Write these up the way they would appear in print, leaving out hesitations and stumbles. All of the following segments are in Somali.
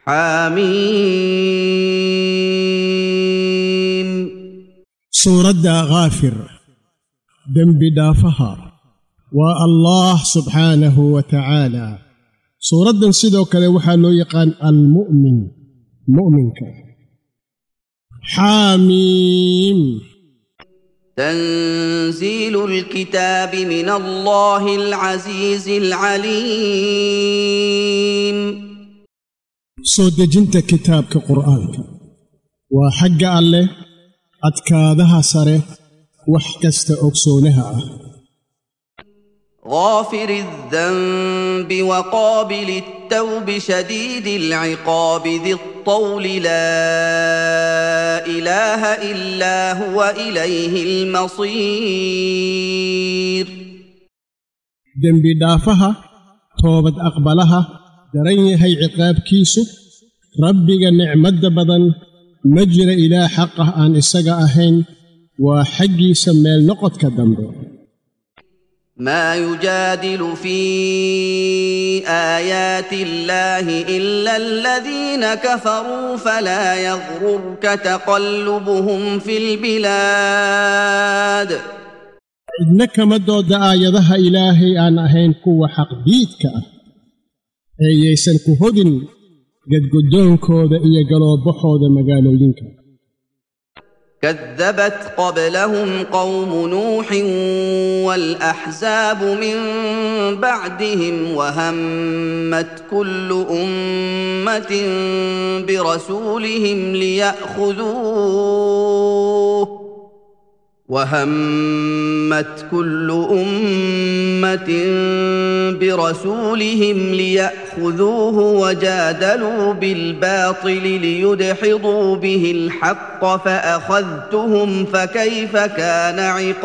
حميم سورة غافر ذنب دافها والله سبحانه وتعالى سورة سيدو كذا وحلو يقان المؤمن مؤمنك حميم تنزيل الكتاب من الله العزيز العليم سود جنت كتابك قرآنك وحق الله أتكادها سره وحكست أكسونها غافر الذنب وقابل التوب شديد العقاب ذي الطول لا إله إلا هو إليه المصير ذنب دافها توبة أقبلها درني هي عقاب كيسو ربك نعمد بدن مجر إلى حقه أن إسقى أهين وحقي سميل نقط كالذنب ما يجادل في آيات الله إلا الذين كفروا فلا يغررك تقلبهم في البلاد إنك مدود آياتها إلهي أن أهين كو حق ديدك أي يسن كهدن قد قدون كود إيا قلو بحود مقالو ينك كذبت قبلهم قوم نوح والأحزاب من بعدهم وهمت كل أمة برسولهم ليأخذوه وجادلوا بالباطل ليدحضوا به الحق فأخذتهم فكيف كان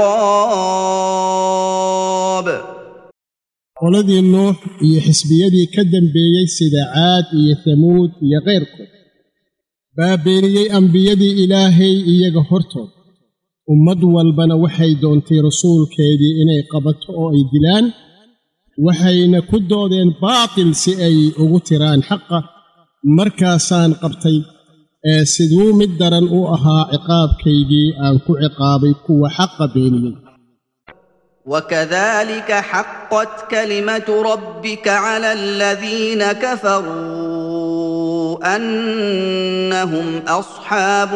عقاب ولدي النوح يحسبيدي كدن بيي سدعات ثمود غيركم بابيري أنبيدي إلهي يغفرتم ummad walbana waxay doontay rasuulkeedii inay qabato oo ay dilaan waxayna ku doodeen baatil si ay ugu tiraan xaqa markaasaan qabtay siduu mid daran u ahaa ciqaabkaygii aan ku ciqaabay kuwa xaqa beeniyey وكذلك حقت كلمة ربك على الذين كفروا أنهم أصحاب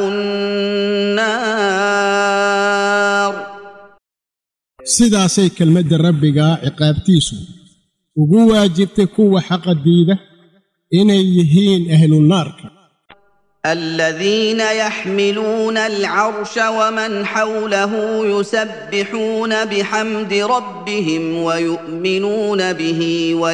النار سيداسي كلمة ربك عقابتيسو وواجبت كو حق الديدة إني يهين أهل النار الذين يحملون العرش ومن حوله يسبحون بحمد ربهم ويؤمنون به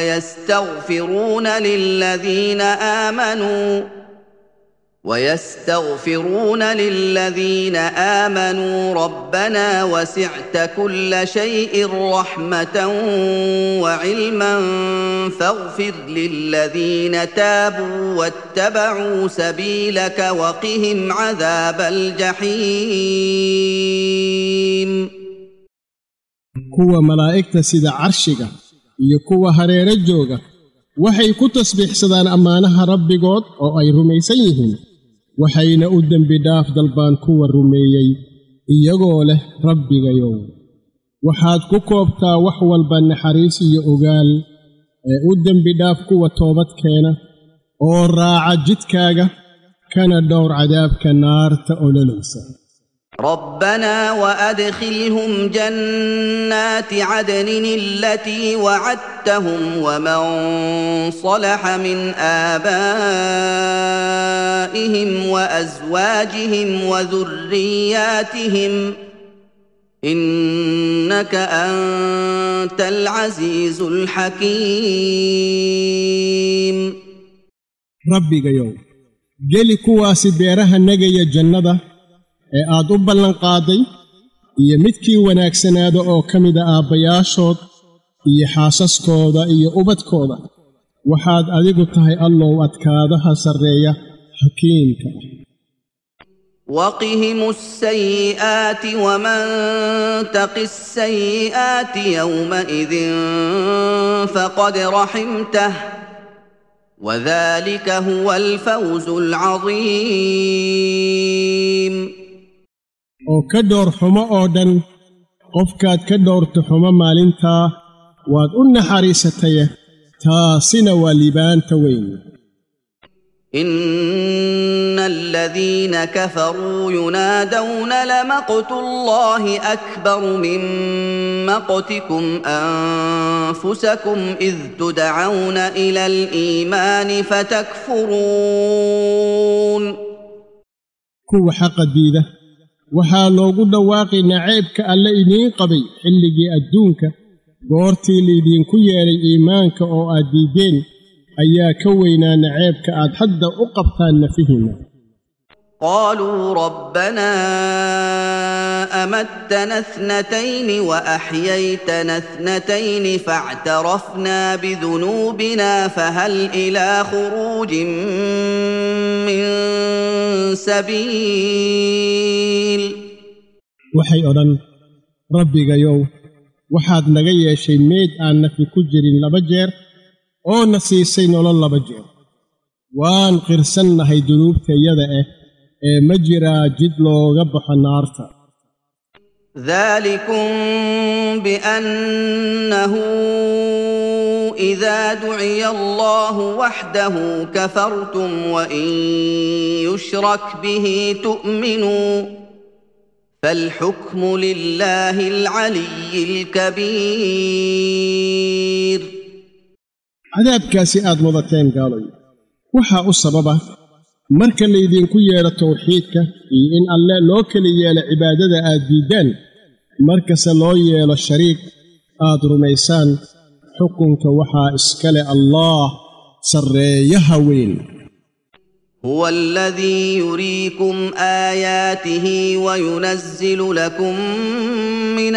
ويستغفرون للذين آمنوا ربنا وسعت كل شيء رحمة وعلما فاغفر للذين تابوا واتبعوا سبيلك وقهم عذاب الجحيم كوا ملائكة سيد عرشك يكوا هرير الجوغة وحي كتسبح سدان أمانها ربي قد أو أي رميسيهم وحين أدن بداف دلبان كوا الرميي إيقوله ربي يوم وحاد كوكوبتا وحوال بان حريسي يقال أدن بداف كوا توبت كينا أو راعة جدكاغا كان دور عذاب كنار تأولنسا ربنا وأدخلهم جنات عدن التي وعدتهم ومن صلح من آبائهم وأزواجهم وذرياتهم إنك أنت العزيز الحكيم ربي يوم جلي كواسي بيرها نجي جنة aad u ballan qaaday iyo midkii wanaagsanaada oo kamida aabbayaashood iyo xaasaskooda iyo ubadkooda waxaad adigu tahay allow adkaadaha sarreeya xakiimka وقهم السيئات ومن تق السيئات يومئذ فقد رحمته وذلك هو الفوز العظيم oo ka door xumo oo dhan qofkaad ka doorto xumo maalintaa waad u naxariisatay taasina waa liibaanta weyn إن الذين كفروا ينادون لمقت الله أكبر من مقتكم أنفسكم إذ تدعون إلى الإيمان فتكفرون كو حق الديدة waxaa loogu dhawaaqay naceebka alle idiin qabay xilligii adduunka goortii liidinku yeelay iimaanka oo aad diideen ayaa ka weynaa naceebka aad hadda u qabtaan nafihina قالوا ربنا أمتنا اثنتين وأحييتنا اثنتين فاعترفنا بذنوبنا فهل إلى خروج من سبيل waxay odhan rabbigayow waxaad naga yeeshay meed aan nafi ku jirin laba jeer oo na siisay nolol laba jeer waan qirsannahay dunuubtayada ee ma jiraa jid looga baxo naarta ذلكم بأنه إذا دعي الله وحده كفرتم وإن يشرك به تؤمنوا فالحكم لله العلي الكبير cadaabkaasi aad wadateen gaalay waxaa u sababa marka laydinku yeedho tawxiidka iyo in alle loo kala yeelo cibaadada aad diiddaan markase loo yeelo shariik aad rumaysaan xukunka waxaa iskale allaah sarreeyaha weyn هو الذي يريكم آياته وينزل لكم من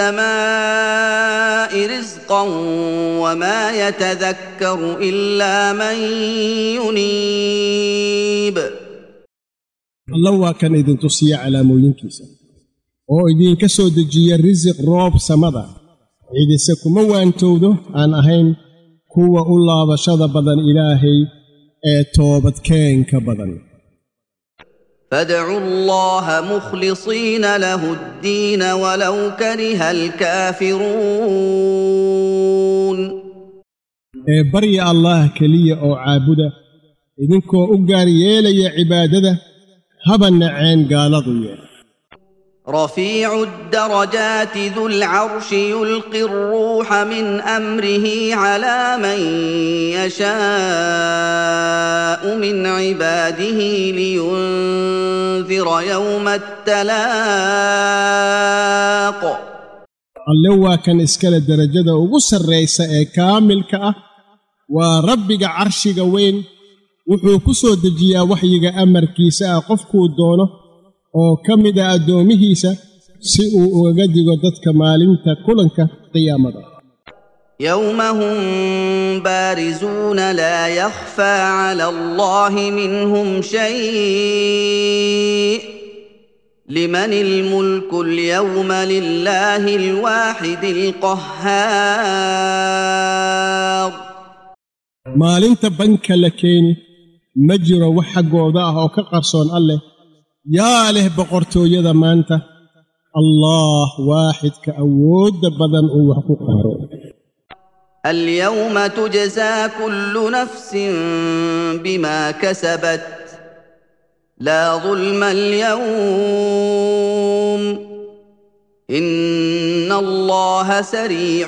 السماء رزقا وما يتذكر إلا من ينيب الله وكان إذن تصيع على موينكيسا oo idinka soo dejiya risiq roob samada ciidise kuma waantowdo aan ahayn kuwa u laabashada badan ilaahay ee toobadkeenka badan فادعوا الله مخلصين له الدين ولو كره الكافرون ee barya allah kaliya oo caabuda idinkoo u gaar yeelaya cibaadada haba naceen gaaladu yeer رفيع الدرجات ذو العرش يلقي الروح من أمره على من يشاء من عباده لينذر يوم التلاق alle waa kan iskale darajada ugu sarraysa ee kaamilka ah waa rabbiga carshiga weyn wuxuu ku soo dejiyaa waxyiga amarkiisa ah qofkuu doono oo ka mida addoomihiisa si uu uga digo dadka maalinta kulanka qiyaamada يوم هم بارزون لا يخفى على الله منهم شيء لمن الملك اليوم لله الواحد القهار maalinta banka la keeni ma jiro wax xaggooda ah oo ka qarsoon alleh yaa leh boqortooyada maanta allah waaxidka awoodda badan uu wax ku qaaro اليوم تجزى كل نفس بما كسبت لا ظلم اليوم إن الله سريع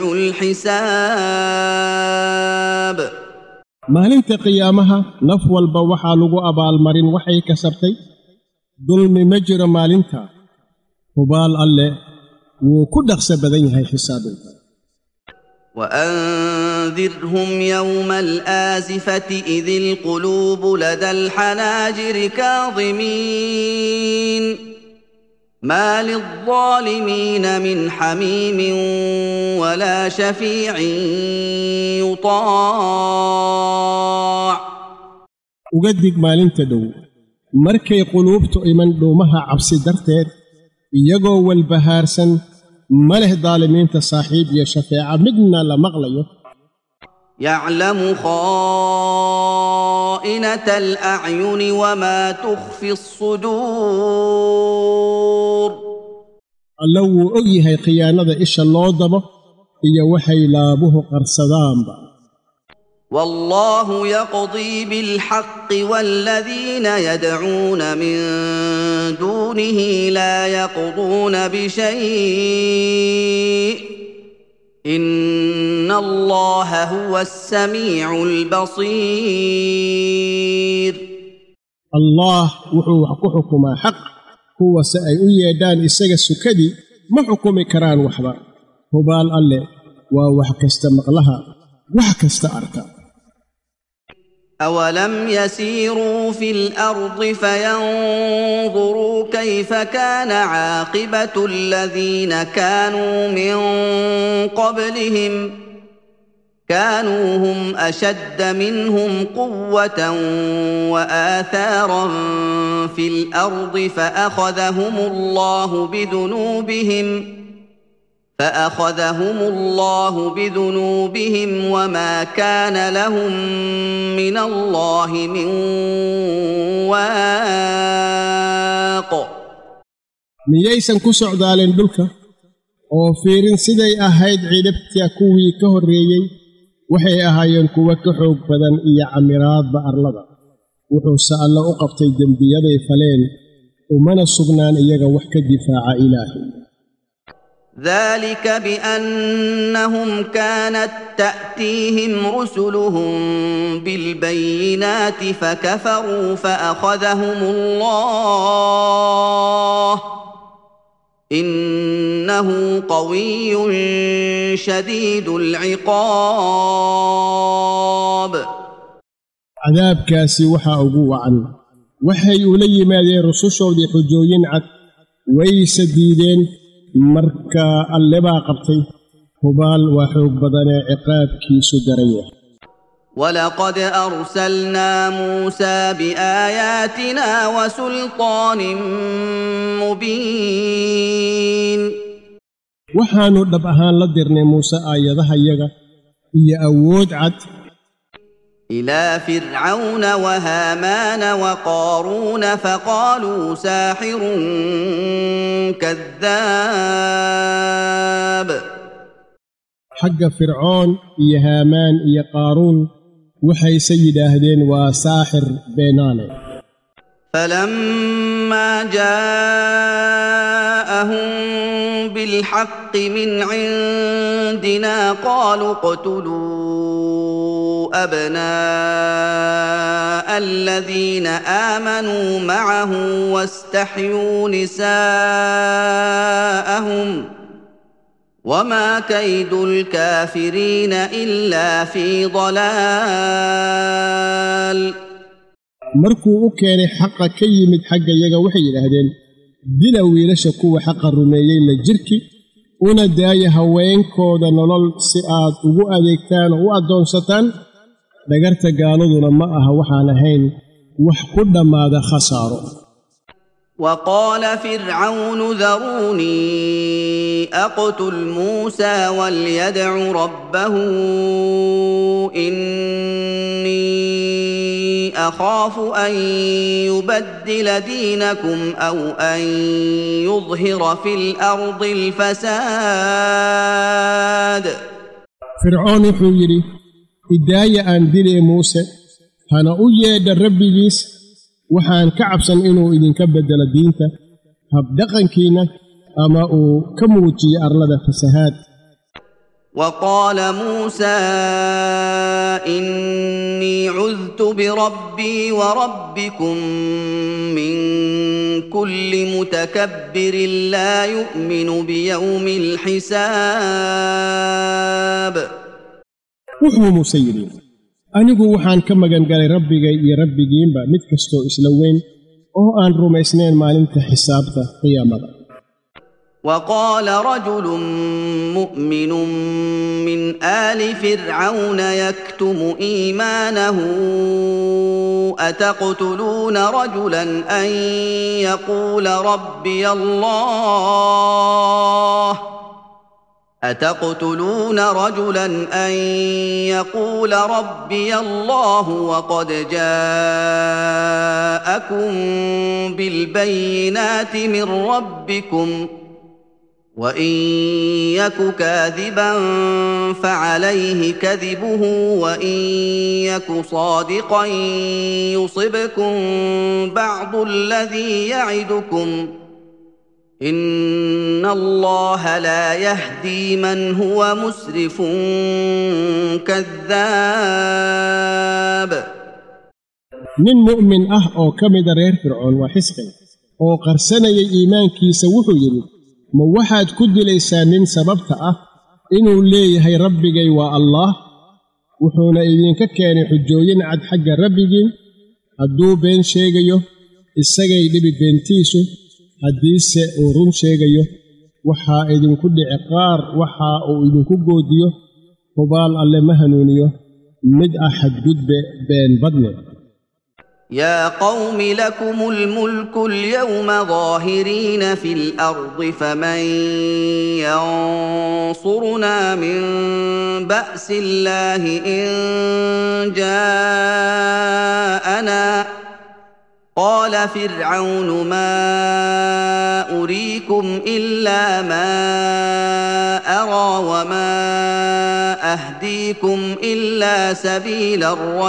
الحساب maalinta qiyaamaha naf walba waxaa lagu abaalmarin waxay kasabtay dulmi ma jiro maalinta hubaal alle wuu ku dhaqso badan yahay xisaabinta وأنذرهم يوم الآزفة إذ القلوب لدى الحناجر كاظمين ما للظالمين من حميم ولا شفيع يطاع ugadig maalinta dhow markay quluubtu iman dhuumaha cabsi darteed iyagoo walbahaarsan ma leh daalimiinta saaxiib iyo shafeeca midna la maqlayo يعلم خائنة الأعين وما تخفي الصدور alla wuu og yahay khiyaanada isha loo dabo iyo waxay laabuhu qarsadaanba والله يقضي بالحق والذين يدعون من دونه لا يقضون بشيء إن الله هو السميع البصير الله wuxuu wax ku xukumaa xaq kuwa si ay u yeedhaan isaga sukadii ma xukumi karaan waxba hubaal alle waa wax kasta maqlaha wax kasta arka أولم يسيروا في الأرض فينظروا كيف كان عاقبة الذين كانوا من قبلهم كانوا هم أشد منهم قوة وآثارا في الأرض فأخذهم الله بذنوبهم وما كان لهم من الله من واق miyaysan ku socdaalin dhulka oo fiirin siday ahayd cidhibta kuwii ka horreeyey waxay ahaayeen kuwa ka xoog badan iyo camiraadba arlada wuxuuse alla u qabtay dembiyaday faleen umana sugnaan iyaga wax ka difaaca ilaahay ذلك بأنهم كانت تأتيهم رسلهم بالبينات فكفروا فأخذهم الله إنه قوي شديد العقاب cadaabkaasi waxaa ugu wacan waxay ula yimaadeen rusushoodii xujooyin cad wayse diideen marka alle baa qabtay hubaal waa xoog badanee ciqaabkiisu daran yahay ولقد أرسلنا موسى بآياتنا وسلطان مبين waxaannu dhab ahaan la dirnay muuse aayadaha yaga iyo awood cad إلى فرعون وهامان وقارون فقالوا ساحر كذاب xagga fircoon iyo haamaan iyo qaaruun waxayse yidhaahdeen waa saaxir beenaale فلما جاءهم بالحق من عندنا قالوا اقتلوا أبناء الذين آمنوا معه واستحيوا نساءهم وما كيد الكافرين إلا في ضلال markuu u keenay xaqa ka yimid xagga yaga waxay yidhaahdeen dila wiilasha kuwa xaqa rumeeyey la jirki una daaya haweenkooda nolol si aad ugu adeegtaan oo u addoonsataan dhagarta gaaladuna ma aha waxaan ahayn wax ku dhammaada khasaaro وقال فرعون ذروني أقتل موسى وليدع ربه إني أخاف أن يبدل دينكم أو أن يظهر في الأرض الفساد fircoon wuxuu yidhi idaaya aan dilee muuse hana u yeedha rabbigiis waxaan ka cabsan inuu idinka beddelo diinta habdhaqankiinna ama uu ka muujiyo arlada fasahaad وقال موسى إني عذت بربي وربكم من كل متكبر لا يؤمن بيوم الحساب wuxuu muuse yidhi anigu waxaan ka magan galay rabbigay iyo rabbigiinba mid kastoo isla weyn oo aan rumaysnayn maalinta xisaabta qiyaamada وقال رجل مؤمن من آل فرعون يكتم إيمانه أتقتلون رجلا أن يقول ربي الله أتقتلون رجلا أن يقول ربي الله وقد جاءكم بالبينات من ربكم وإن يك كاذبا فعليه كذبه وإن يك صادقا يصبكم بعض الذي يعدكم إن الله لا يهدي من هو مسرف كذاب. nin mu'min ah oo ka mida reer fircoon waa xisqil oo qarsanayay iimaankiisa wuxuu yidhi ma waxaad ku dilaysaa nin sababta ah inuu leeyahay rabbigay waa allaah wuxuuna idinka keenay xujooyin cad xagga rabbigiin hadduu been sheegayo isagay dhibi beentiisu haddiise uu run sheegayo waxaa idinku dhici qaar waxa uu idinku goodiyo hubaal alle ma hanuuniyo mid ah xadgudbe been badne. يا قوم لكم الملك اليوم ظاهرين في الأرض فمن ينصرنا من بأس الله إن جاءنا قال فرعون ما أريكم إلا ما أرى وما أهديكم إلا سبيل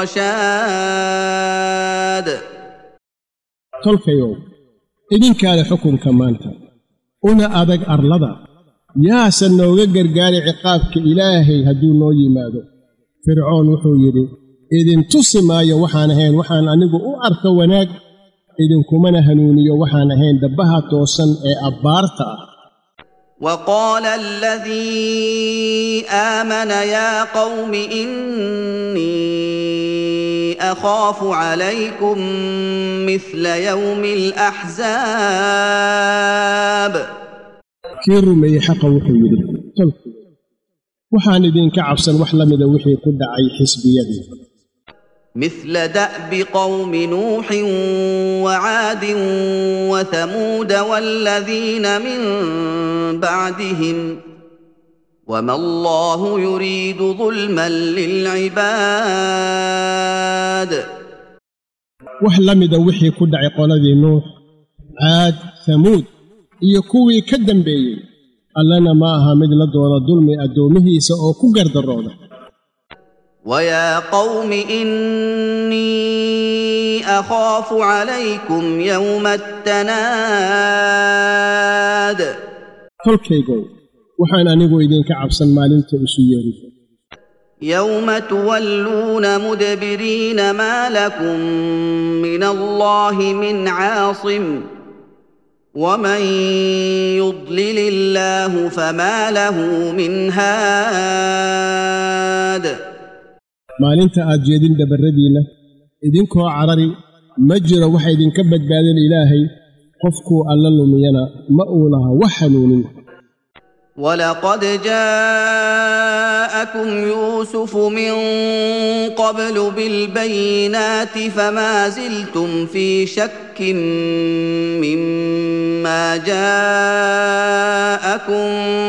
الرشاد. tolkayow idinkaale xukunka maanta una adag arlada yaasan nooga gargaari ciqaabka ilaahay hadduu noo yimaado. fircoon wuxuu yidhi idin tusi maayo waxaan ahayn waxaan anigu u arka wanaag idinkumana hanuuniyo waxaan ahayn dabbaha toosan ee abbaarta ah. وقال الذي آمن يا قوم إني أخاف عليكم مثل يوم الأحزاب. kii rumeeyey xaqa wuxuu yidhi tolku waxaan idinka cabsan wax la mida wixii ku dhacay xisbiyadii مثل دأب قوم نوح وعاد وثمود والذين من بعدهم وما الله يريد ظلما للعباد. wax la mida wixii ku dhacay qoladii nuux caad thamuud iyo kuwii ka dambeeyey allana ma aha mid la doono dulmi addoomihiisa oo ku gardarooda. ويا قوم إني أخاف عليكم يوم التناد. tolkaygow waxaan anigu idinka cabsan maalinta isu yeerisa يوم تولون مدبرين ما لكم من الله من عاصم ومن يضلل الله فما له من هاد. maalinta aad jeedin dhabarradiinna idinkoo carari ma jiro waxa idinka badbaadin ilaahay qofkuu alla lumiyana ma uu laha wax hanuunin. ولقد جاءكم يوسف من قبل بالبينات فما زلتم في شك مما جاءكم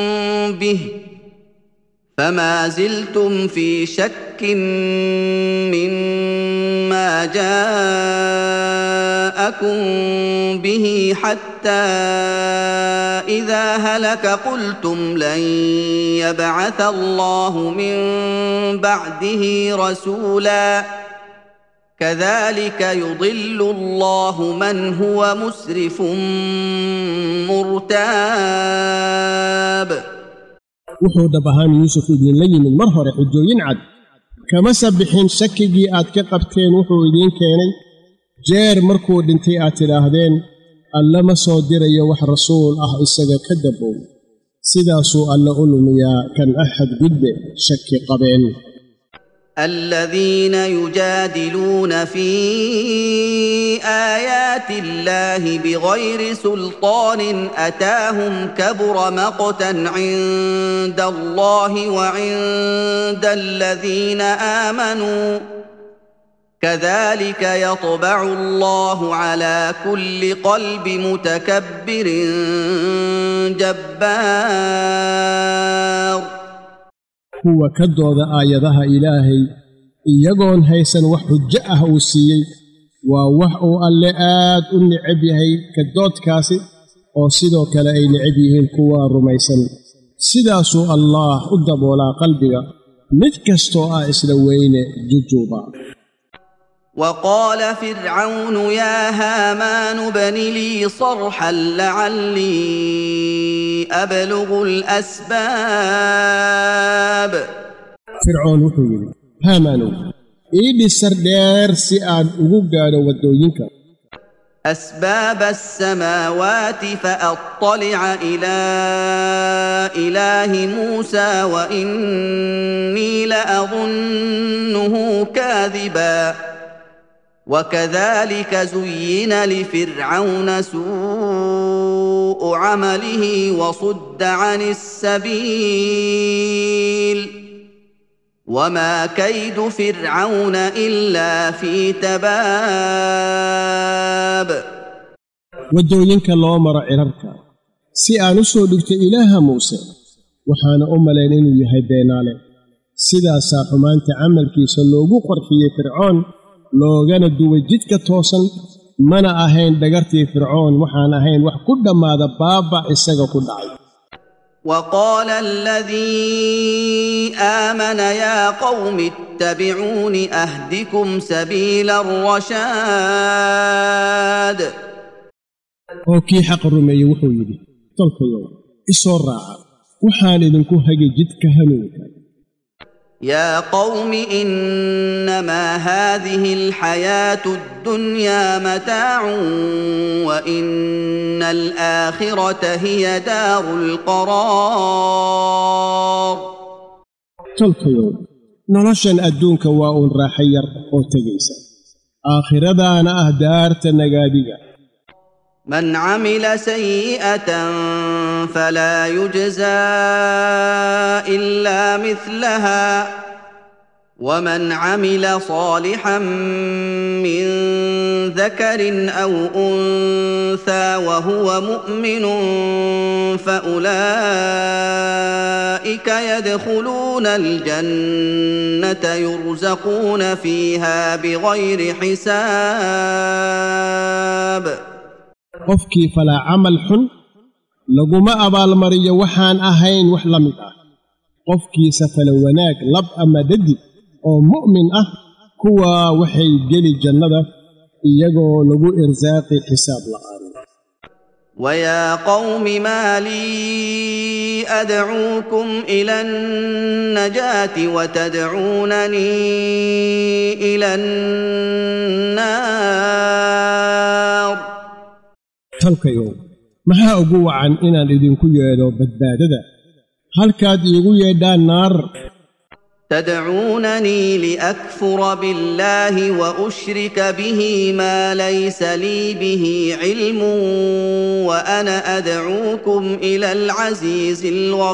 به حتى إذا هلك قلتم لن يبعث الله من بعده رسولا كذلك يضل الله من هو مسرف مرتاب. wuxuu dhab ahaan yuusuf idinla yimid mar hore xujooyin cad kama sabbixin shakigii aad ka qabteen wuxuu idiin keenay jeer markuu dhintay aad tidhaahdeen alle ma soo dirayo wax rasuul ah isaga ka dambow sidaasuu alle u lumiyaa kan axad gudbe shaki qabeen. الذين يجادلون في آيات الله بغير سلطان أتاهم كبر مقتا عند الله وعند الذين آمنوا كذلك يطبع الله على كل قلب متكبر جبار. هو كدود آياتها إلهي إيقون هيسن وحجأه وسيي ووحو اللآد النعبيهي كدود كاسي وصدو كلاي نعبيهن كوا رميسن سداسو الله قدب ولا قلبك متكستو إسلوين ججوبا. وقال فرعون يا هامان ابن لي صرحا لعلي أبلغ الأسباب. فرعون وحيري هامان إيدي سردير سيان أغوغان ودوينك أسباب السماوات فأطلع إلى إله موسى وإني لأظنه كاذبا. وكذلك زين لفرعون سوء عمله وصد عن السبيل وما كيد فرعون إلا في تباب. ودوينك الله مر عربك سيان سودكت إله موسى وحان لين يهي بينالي سيدا ساحمان تعمل كيس اللوغو قرحية فرعون لوغانا دوي جدك توصل منا أهين دقرتي فرعون وحان أهين وحكود ماذا بابا إساقا كدعي. وقال الذي آمن يا قوم اتبعون أهدكم سبيل الرشاد. وكي حق الرمي وحويدي تلك يوم إسور راعة وحان إذنكو هجي جدك هنوك. يا قوم إنما هذه الحياة الدنيا متاع وإن الآخرة هي دار القرار. تلك يوم نرشن أدونك واؤن راحير وتجيسا آخر دانا أهدار تنقادية. من عمل سيئة فلا يجزى إلا مثلها ومن عمل صالحا من ذكر أو أنثى وهو مؤمن فأولئك يدخلون الجنة يرزقون فيها بغير حساب. qofkii falaa camal xun laguma abaalmariyo waxaan ahayn wax la mid ah qofkiisa fala wanaag lab ama dadig oo mu'min ah kuwa waxay geli jannada iyagoo lagu irsaaqi xisaab la'aan. ويا قوم ما لي أدعوكم إلى النجاة وتدعونني إلى النار. تلك يوم maxaa ugu wacan inaan idinku yeedho badbaadada halkaad iigu yeedhaan naar. تدعونني لأكفر بالله وأشرك به ما ليس لي به علم وأنا أدعوكم إلى العزيز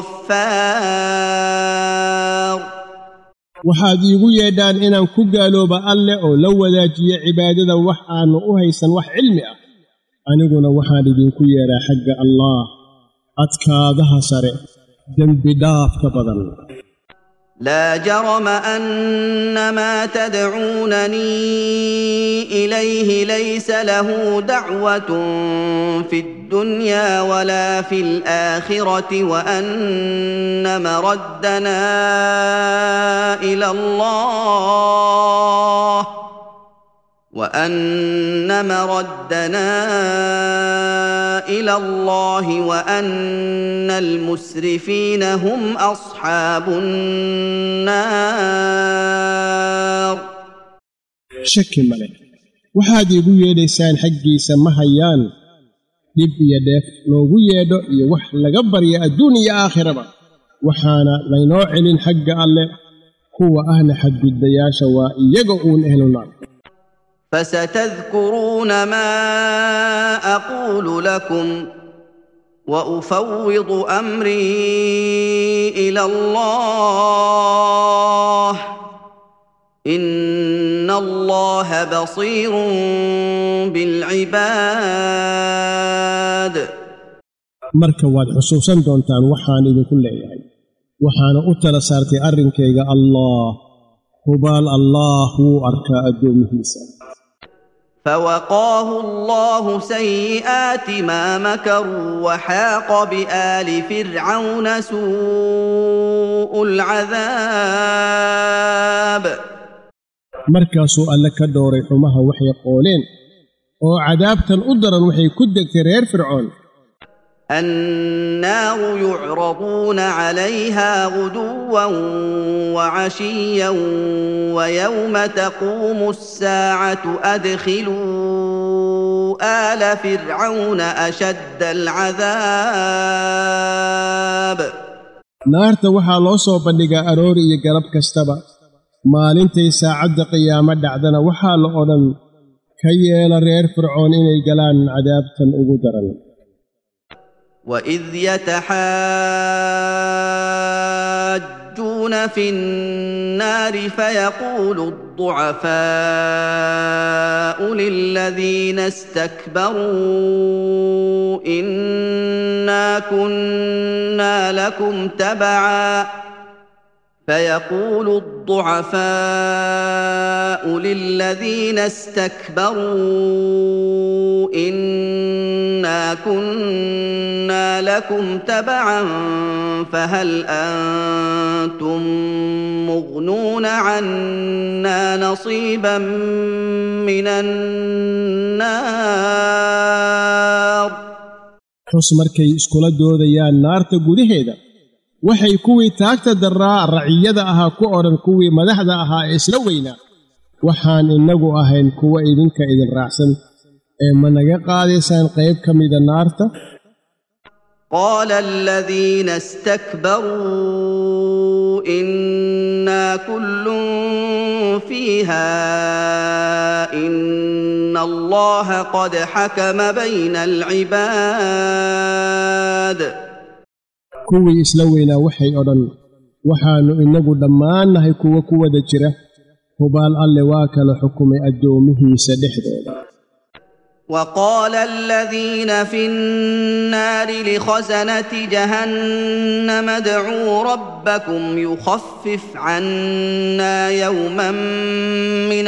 الغفار. waxaad iigu yeedhaan inaan ku gaalooba alle oo la wadaajiyo cibaadada wax aanu u haysan wax cilmi ah aniguna waxaan idinku yeedhaa xagga allah adkaadaha sare dembi dhaafka badan. لا جرم أن ما تدعونني إليه ليس له دعوة في الدنيا ولا في الآخرة وأن مردنا إلى الله وأن المسرفين هم أصحاب النار. شك ملك waxaad iigu yeedhaysaan xaggiisa ma hayaan dib iyo dheef loogu yeedho iyo wax laga barya adduun iyo aakhiraba waxaana laynoo celin xagga alle kuwa ahna xadgudbayaasha waa iyaga uun ehlunaar. فستذكرون ما أقول لكم وأفوض أمري إلى الله إن الله بصير بالعباد marka waad xusuusan doontaan waxaan idinku leeyahay waxaana u tala saartay arrinkayga Allah hubaal Allah wuu arkaa addoomihiisa فوقاه الله سيئات ما مكروا وحاق بآل فرعون سوء العذاب markaasuu alle ka dhooray xumaha waxay qooleen oo cadaabtan u daran waxay ku degtay reer fircoon النار يعرضون عليها غدوا وعشيا ويوم تقوم الساعة أدخلوا آل فرعون أشد العذاب naarta waxaa loo soo bandhigaa aroori iyo galab kastaba maalintay saacadda qiyaamo dhacdana waxaa la odhan ka yeela reer fircoon inay galaan cadaabtan ugu daran وإذ يتحاجون في النار فيقول الضعفاء للذين استكبروا إنا كنا لكم تبعا فيقول الضعفاء للذين استكبروا إنا كنا لكم تبعا فهل أنتم مغنون عنا نصيبا من النار xus markay iskula doodayaan naarta gudaheeda waxay kuwii taagta daraa raciyada ahaa ku odhan kuwii madaxda ahaa ee isla weynaa waxaan innagu ahayn kuwa idinka idin raacsan ee ma naga qaadaysaan qayb ka mida naarta قال الذين استكبروا إنا كل فيها إن الله قد حكم بين العباد kuwii isla weynaa waxay odhan waxaannu innagu dhammaannahay kuwa ku wada jira hubaal alle waa kala xukumay addoomihiisa dhexdooda وقال الذين في النار لخزنة جهنم ادعوا ربكم يخفف عنا يوما من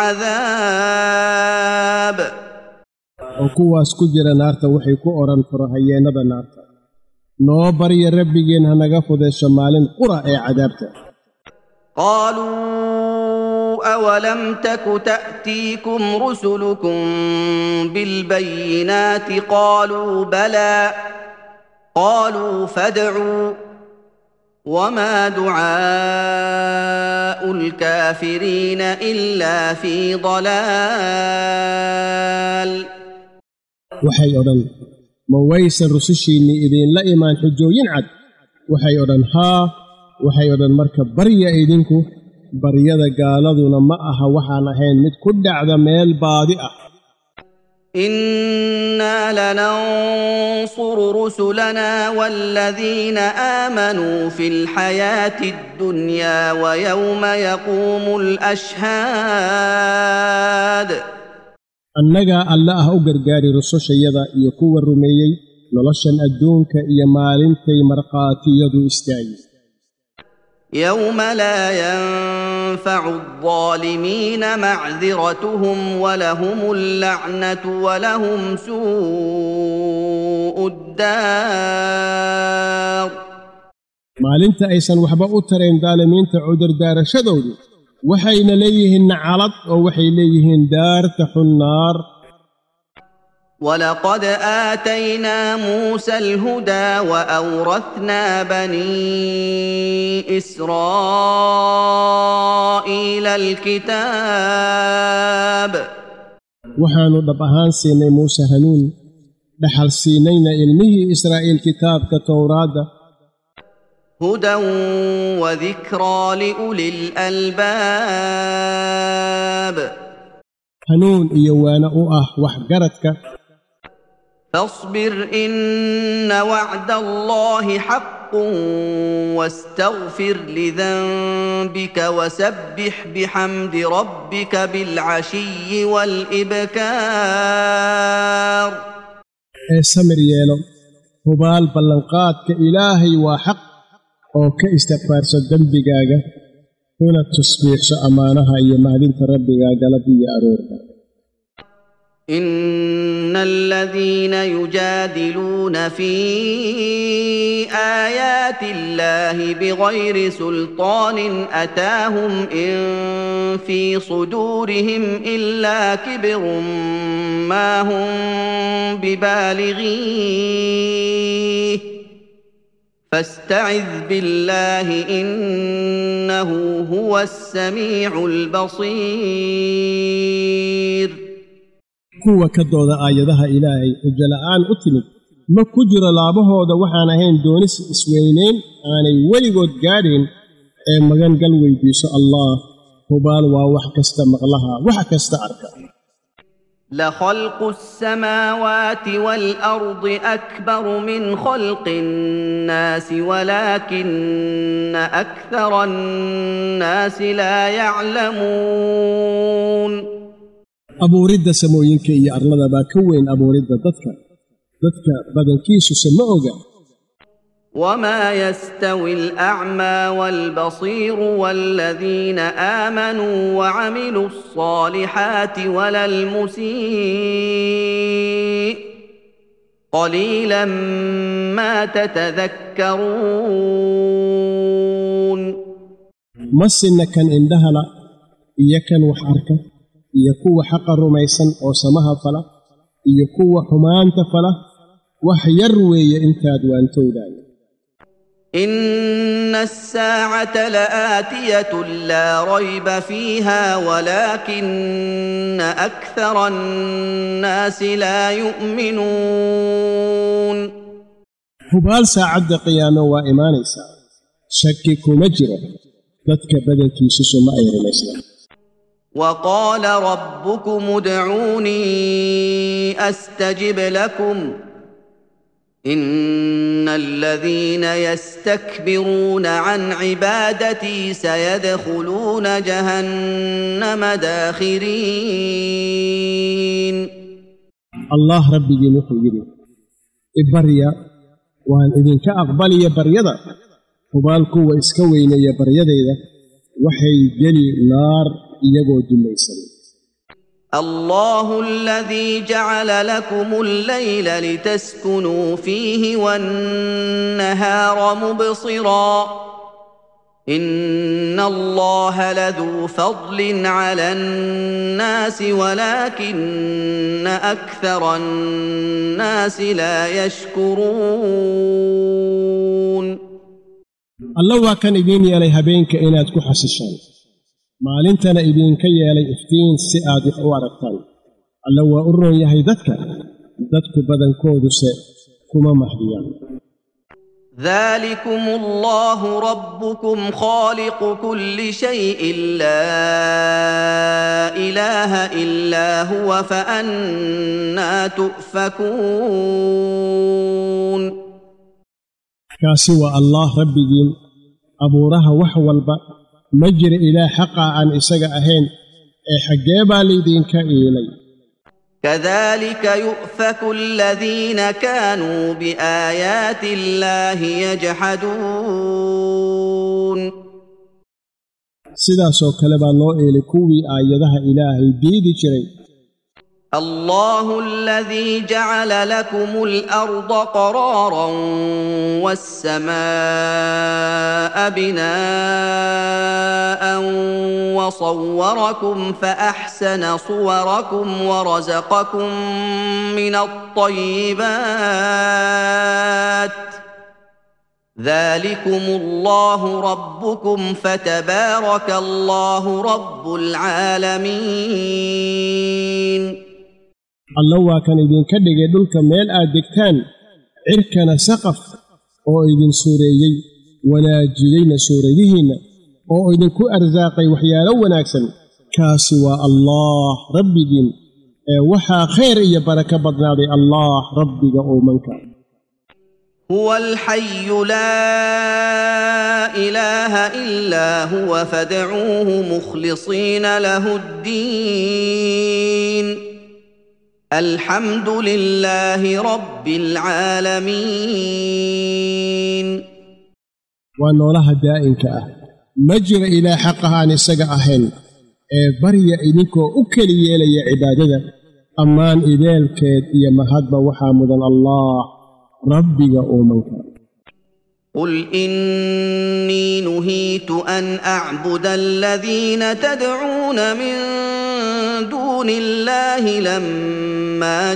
العذاب oo kuwaas ku jira naarta waxay ku odhan furahayeennada naarta noo barya rabbigeen hanaga fudeesho maalin qura ee cadaabta قالوا أولم تك تأتيكم رسلكم بالبينات قالوا بلى قالوا فادعوا وما دعاء الكافرين إلا في ضلال waxay odhan ma waysan rusushiinnii idinla imaan xujooyin cad waxay odhan haa waxay odhan marka barya idinku baryada gaaladuna ma aha waxaan ahayn mid ku dhacda meel baadi ah إنا لننصر رسلنا والذين آمنوا في الحياة الدنيا ويوم يقوم الأشهاد annagaa alle ah u gargaari rusushayada iyo kuwa rumeeyey noloshan adduunka iyo maalintay markhaatiyadu istaagi يوم لا ينفع الظالمين معذرتهم ولهم اللعنة ولهم سوء الدار maalinta aysan waxba u tarayn daalimiinta cudurdaarashadoodu waxayna leeyihiin nacalad oo waxay leeyihiin daarta xun naar ولقد آتينا موسى الهدى وأورثنا بني إسرائيل الكتاب waxaannu dhab ahaan siinay muuse hanuun dhaxal siinayna ilmihii israa'iil kitaabka towraadda هدى وذكرى لأولي الألباب hanuun iyo waana u ah waxgaradka فاصبر إن وعد الله حق حق واستغفر لذنبك وسبح بحمد ربك بالعشي والإبكار سمر يالو هبال بلنقات كإلهي وحق أو كاستغفار ذنبك هنا التصبيح سأمانها إيا مهدين ربك قلبي أرورك إن الذين يجادلون في آيات الله بغير سلطان أتاهم إن في صدورهم إلا كبر ما هم ببالغيه فاستعذ بالله إنه هو السميع البصير kuwa ka dooda aayadaha Ilaahay ujala'aan u timid ma ku jiro laabahooda waxaan ahayn doonis isweyneyn aanay weligood gaadhin ee magan gal weydiiso Allah hubaal waa wax kasta maqlaha wax kasta arka la khalqus samawati wal ardi akbar min khalqin nas walakinna aktharan nas la ya'lamun abuuridda samooyinka iyo arlada baa ka weyn abuuridda dadka badankiisu sama oga wama yastawi al-a'ma wal-basir wal-ladhina amanu wa 'amilus salihati walal musii qalilan ma tatadhakkarun masinna kan indhahala iyo kan wax arka iyo kuwa xaq rumaysan oo samaha fala iyo kuwa xumaanta fala wax yar weeye intaad waantowdaan inna as-saa'ata la'atiyatun la rayba fiha walakinna akthara an-nasi la yu'minun hubaal saacadda qiyaamo waa imaanaysaa shaki kuma jiro dadka badankiisu suma ay rumaysnaan وقال ربكم ادعوني أستجب لكم إن الذين يستكبرون عن عبادتي سيدخلون جهنم داخرين الله ربي نحيي إبريا وأن إذن كأقبلي بريدا وبالكو وإسكوين يا بريدا وحي جلي نار الله الذي جعل لكم الليل لتسكنوا فيه والنهار مبصرا إن الله لذو فضل على الناس ولكن أكثر الناس لا يشكرون الله كان يبين يلي هبينك إناد كحسشان maalintana idinka yeelay iftiin si aad wax u aragtaan alla waa u roon yahay dadku badankoodu se kuma mahdiyaan ذلكم الله ربكم خالق كل شيء لا إله إلا هو فأنا تؤفكون كاسي الله ربكين أبورها وحوالبا مجر إلى حق عن إساق أهين حقيبا لدينك إلي كذلك يؤفك الذين كانوا بآيات الله يجحدون سيدا سو كلبا الله إلي كوي آياتها إلهي ديدي شري الله الذي جعل لكم الأرض قرارا والسماء بناء وصوركم فأحسن صوركم ورزقكم من الطيبات ذلكم الله ربكم فتبارك الله رب العالمين الله وكان إذن كدق دلك ميل آدكتان عركنا سقف أو إذن سوريي وناجلين سوريهن أو إذن كو أرزاقي وحيالا وناكسن كاسوا الله ربكين وحا خير إيا بركة بدنادي الله ربك أو منك هو الحي لا إله إلا هو فادعوه مخلصين له الدين الحمد لله رب العالمين ونولها دائنك مجر إلى حقها نسجع أهل بري إنكو أكلي لي عبادة أمان إذالك يا مهد وحامد الله ربي أومنك قل إني نهيت أن أعبد الذين تدعون من دون الله لما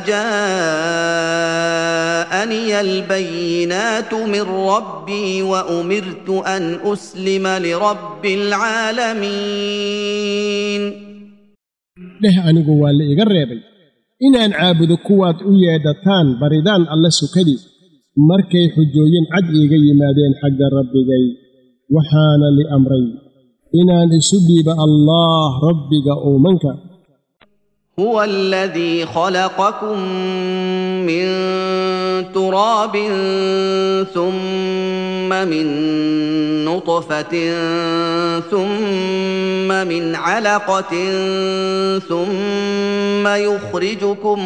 جاءني البينات من ربي وأمرت أن أسلم لرب العالمين له أن قوال لإقربي إن أن عابد كوات أيادتان بردان الله سكدي markay xujooyin cad iiga yimaadeen xagga rabbigay waxaana li amray inaan isu dhiiba allah rabbiga uumanka huwa alladhii khalaqakum min turabin thumma min nutfatin thumma min 'alaqatin thumma yukhrijukum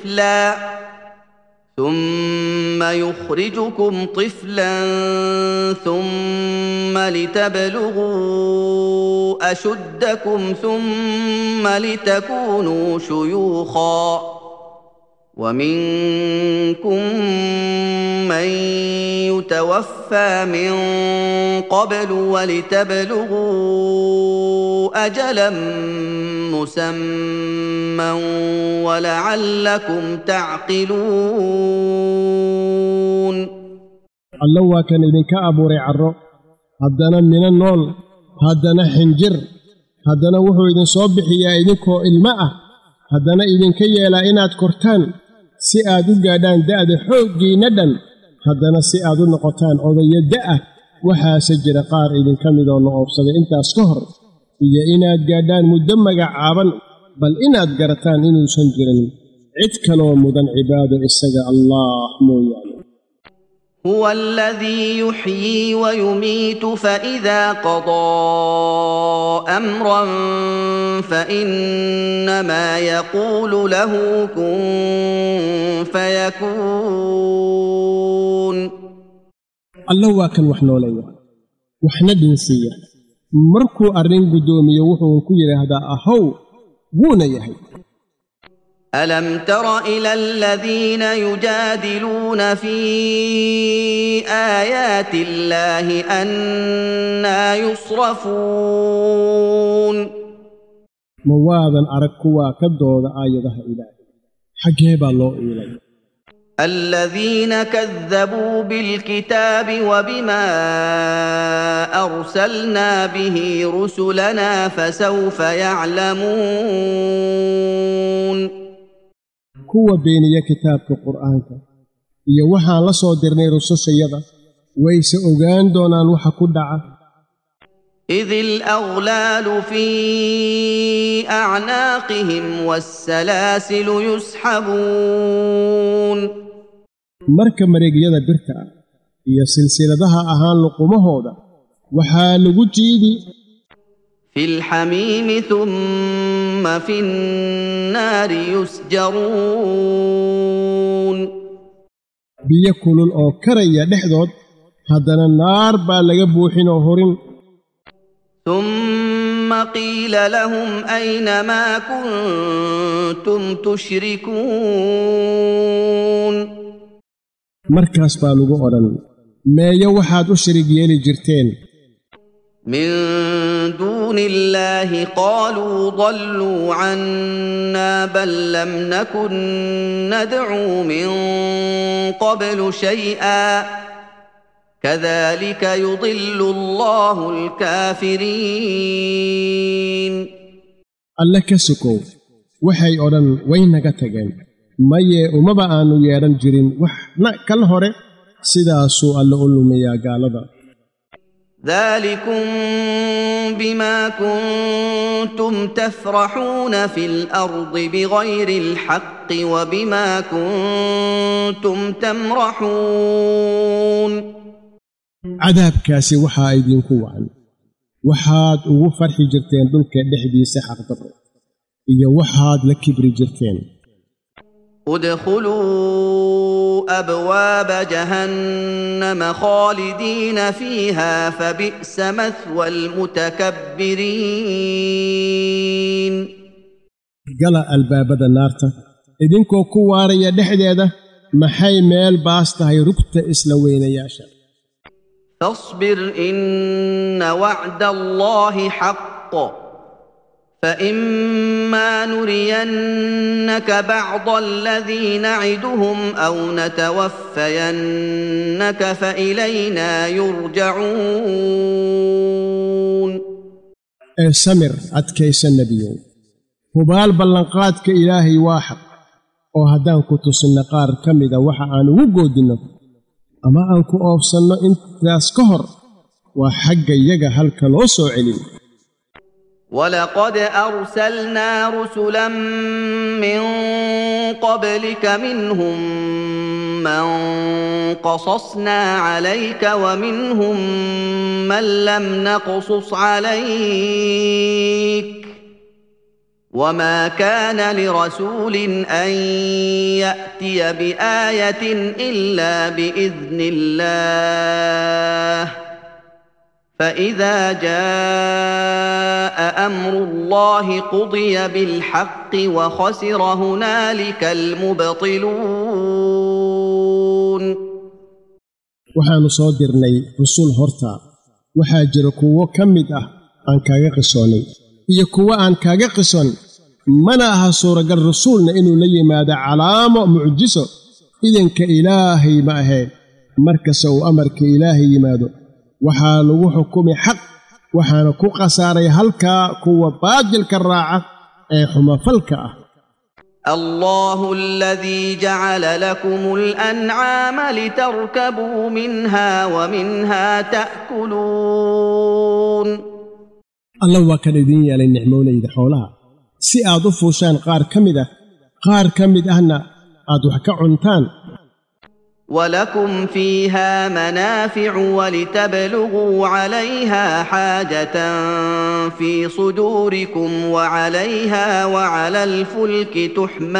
طفلا ثم لتبلغوا أشدكم ثم لتكونوا شيوخا ومنكم من يتوفى من قبل ولتبلغوا أجلا مسمى ولعلكم تعقلون الله وكان إذنك أبو رعرو هدنا من النول هدنا حنجر هدنا وحو إذن صبح يا إذنكو الماء هدنا إذنك يلا إناد كورتان سيادو قادان داد حوقي ندن هدنا سيادو نقطان أوضي يدأ وحا سجر قار إذن كمدو نقفصد إنت أسكهر إيا إناد قادان مدمق عابا بل إناد قرتان إنو سنجرن عدكلو مدن عباد إسجى الله مويان هو الذي يحيي ويميت فإذا قضى أمرا فإنما يقول له كن فيكون الله واكن وحنا وليا وحنا دنسية مركو أرين قدومي وحو كير هذا أهو ونا يهي ألم تر إلى الذين يجادلون في آيات الله أنى يصرفون مواذا أركوا كدود آياتها إلهي حقيبا الله إلهي الذين كذبوا بالكتاب وبما أرسلنا به رسلنا فسوف يعلمون kuwa beeniya kitaabka qur'aanka iyo waxa la soo dirnay rusushayada wayse ogaan doonaan waxa ku dhaca idil aghlalu fi a'naqihim was-salasil yushabun marka mareegyada birta iyo silsiladaha ahaan luqumahooda waxa lagu jiidi في الحميم ثم في النار يسجرون بيكل الأوكرية دحدود هذا النار بالغبوحين وهورين ثم قيل لهم أين ما كنتم تشركون مركز بالغو أوران ما يوحد أشرك يلي جرتين من دون الله قالوا ضلوا عنا بل لم نكن ندعو من قبل شيئا كذلك يضل الله الكافرين الله كسكو وحي أوران وينك تغين ماي ومبا آنو يارن جرين وحنا كالهوري سيدا سوء اللي أولو ميا قالبا ذلكم بما كنتم تفرحون في الأرض بغير الحق وبما كنتم تمرحون cadaabkaasi waxaa idinku wacan waxaad ugu farxi jirteen dhulka dhexdiisa xaqdarro iyo waxaad la kibri jirteen ادخلوا أبواب جهنم خالدين فيها فبئس مثوى المتكبرين gala albaabada naarta idinkoo ku waaraya dhexdeeda maxay meel baas tahay rugta isla weynayaasha فاصبر إن وعد الله حق فإما نرينك بعض الذي نعدهم أو نتوفينك فإلينا يرجعون samir adkaysan nebiyow hubaal ballanqaadka ilaahay waa xaq oo haddaan ku tusinno qaar ka mida waxa aan ugu goodinno ama aan ku oofsanno intaas ka hor waa xagga iyaga halka loo soo celin ولقد أرسلنا رسلا من قبلك منهم من قصصنا عليك ومنهم من لم نقصص عليك وما كان لرسول أن يأتي بآية إلا بإذن الله فإذا جاء أمر الله قضي بالحق وخسر هنالك المبطلون waxaanu soo dirnay rusul horta waxaa jira kuwo ka mid ah aan kaaga qisoonay iyo kuwo aan kaaga qison mana aha suuragal rasuulna inuu la yimaado calaamo mucjiso idanka ilaahay ma ahayn markasta uu amarka ilaahay yimaado waxaa lagu xukumi xaq waxaana ku khasaaray halkaa kuwa baadilka raaca ee xumafalka ah الله الذي جعل لكم الأنعام لتركبوا منها ومنها تأكلون الله waa kan idin yeelay nicmooleyda xoolaha si aad u fuushaan qaar ka mid ahna aad wax ka cuntaan ولكم فيها منافع ولتبلغوا عليها حاجة في صدوركم وعليها وعلى الفلك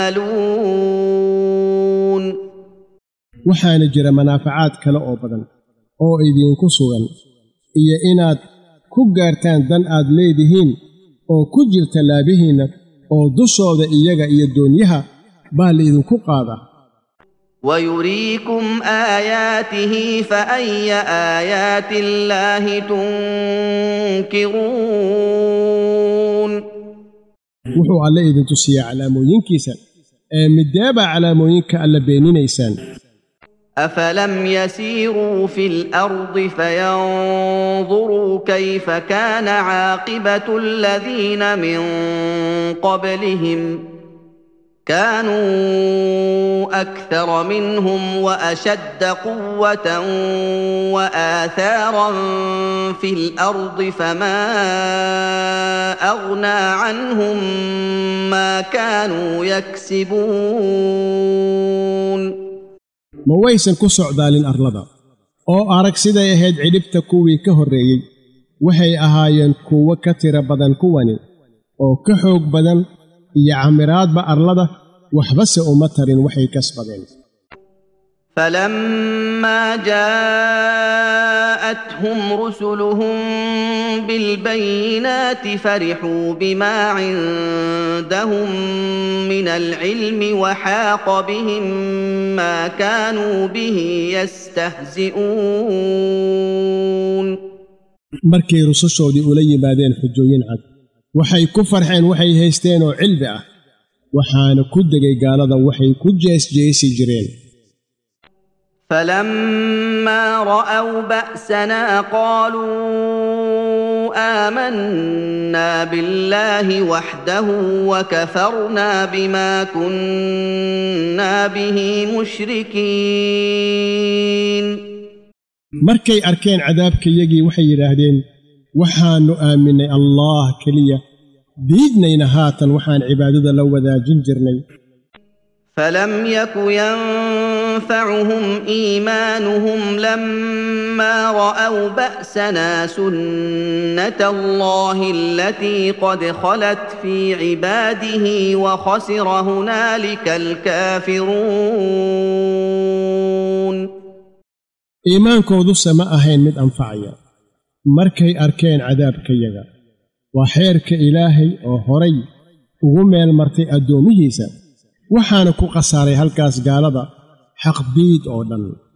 تحملون waxaana jira manaafacaad kale oo badan oo idinku sugan iyo inaad ku gaartaan dan aad leedihiin oo ku jirta laabihiinna oo dushooda iyaga iyo doonyaha baa laydinku qaadaa ويريكم آياته فأي آيات الله تنكرون wuxuu alle idin tusiyaa calaamooyinkiisa ee mideeba calaamooyinka alle beeninaysaan أفلم يسيروا في الأرض فينظروا كيف كان عاقبة الذين من قبلهم كانوا أكثر منهم وأشد قوة وآثارا في الأرض فما أغنى عنهم ما كانوا يكسبون ma waysan ku socdaalin arlada oo arag siday ahayd cidhibta kuwii ka horreeyey waxay ahaayeen kuwo ka tiro badan kuwani oo ka xoog badan iyo camiraadba arlada waxbase uma tarin waxay kasbadeen فلما جاءتهم رسلهم بالبينات فرحوا بما عندهم من العلم وحاق بهم ما كانوا به يستهزئون markay rusushoodii ula yimaadeen xujooyin cad waxay ku farxeen waxay haysteen oo cilmi ah waxaana ku degay gaalada waxay ku jeesjeesi jireen فلما رأوا بأسنا قالوا آمنا بالله وحده وكفرنا بما كنا به مشركين markay arkeen cadaabkayagii waxay yidhaahdeen waxaannu aaminay allah keliya diidnayna haatan waxaan cibaadada la wadaajin jirnay فلم يك ينفعهم إيمانهم لما رأوا بأسنا سنة الله التي قد خلت في عباده وخسر هنالك الكافرون iimaankoodu sama ahayn mid anfacaya markay arkeen cadaabkayaga waa xeerka ilaahay oo horay ugu meel martay addoomihiisa waxaana ku khasaaray halkaas gaalada xaq diid oo dhan